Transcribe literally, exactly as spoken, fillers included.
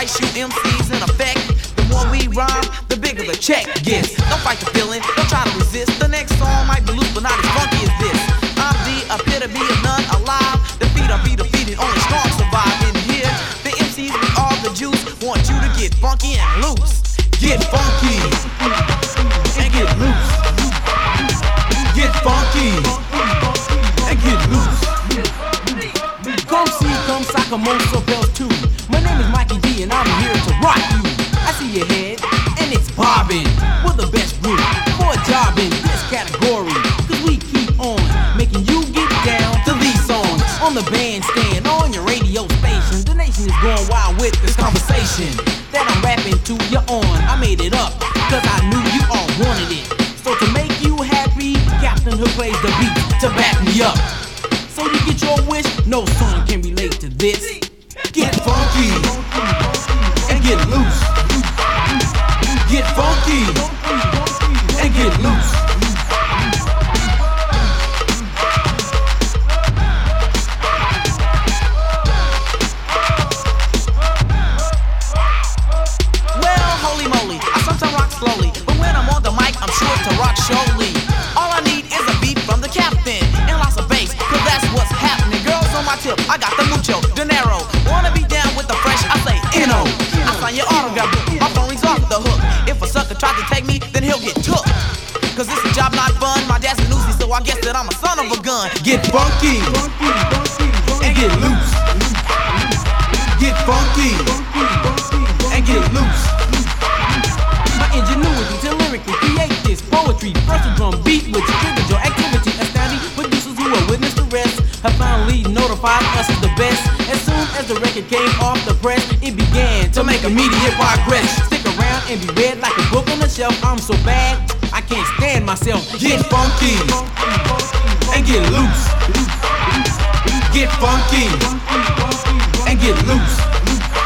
price you M Cs in effect. The more we rhyme, the bigger the check gets. Don't fight the feeling, don't try to resist. The next song might be loose, but not as funky as this. I'm the epitome of none alive. Defeat or be defeated, only strong survive in here. The M Cs with all the juice want you to get funky and loose. Get funky and get loose. Get funky and get loose. Come see, come sock, come on, so bells too. My name is Mikey D and I'm here to rock you. I see your head and it's bobbing. We're the best group for a job in this category. Cause we keep on making you get down to these songs. On the bandstand, on your radio station. The nation is going wild with this conversation that I'm rapping to you on. I made it up cause I knew you all wanted it. So to make you happy, Captain Hook plays the beat to back me up. So you get your wish, no song can relate to this. Get funky and get loose. Get funky and get loose. Well, holy moly, I sometimes rock slowly, but when I'm on the mic, I'm sure to rock surely. All I need is a beat from the captain and lots of bass, cause that's what's happening. Girls on my tip, I got the mucho dinero. Wanna be down with the fresh, I say N-O. I sign your autograph, my phone rings off the hook. If a sucker tries to take me, then he'll get took. Cause it's a job not fun, my dad's a newsie, so I guess that I'm a son of a gun. Get funky and get loose. Get funky and get loose. My ingenuity to lyrically create this poetry. First a drum beat which triggered your activity. Astounding producers who are witness the rest have finally notified us as the best. As soon as the record came off the press, it began to make immediate progress. Stick around and be read like a book on the shelf. I'm so bad, I can't stand myself. Get funky and get loose. Get funky and get loose.